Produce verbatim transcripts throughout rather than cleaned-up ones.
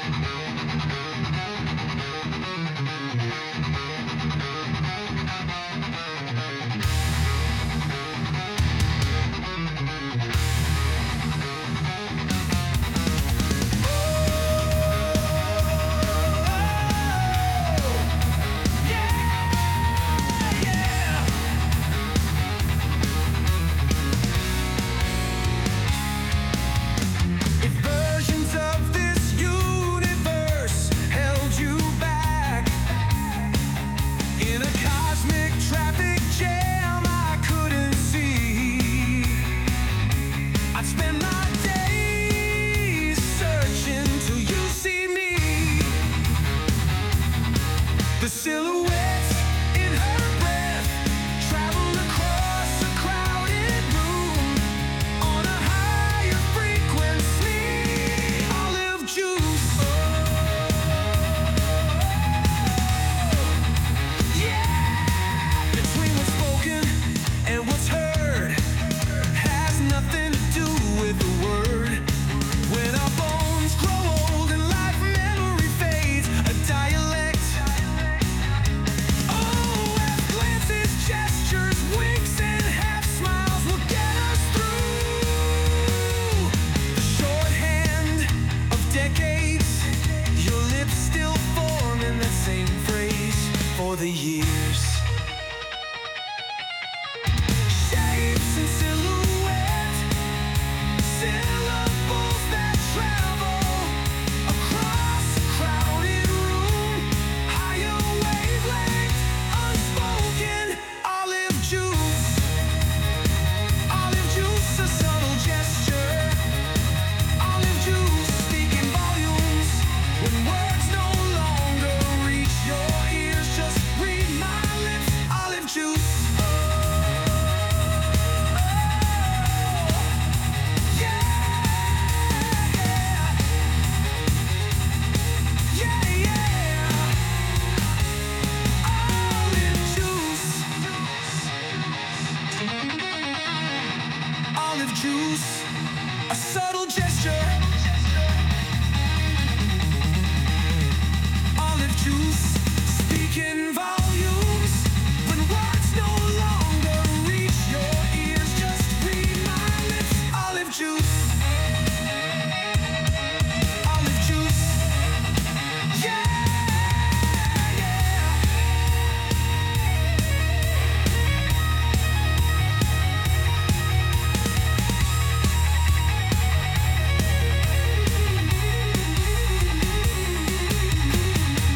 The silhouettes in her breath travel across a crowded room on a higher frequency. Olive juice. Yeah. Between what's spoken and what's heard has nothing to do with the word. When our bones grow old and life memory fades, a dialect. For the years, shapes and silhouette, syllables that travel across a crowded room, higher wavelength, unspoken. Olive juice, olive juice, a subtle gesture. Olive juice, speaking volumes when words no longer reach your ears. Just read my lips, olive juice. Oh, yeah, yeah, yeah, yeah. Olive juice, olive juice, a subtle gesture. Olive juice, speaking volumes when words no longer reach your ears. Just read my lips, olive juice. Olive juice, yeah, yeah.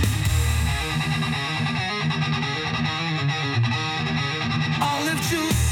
Olive juice.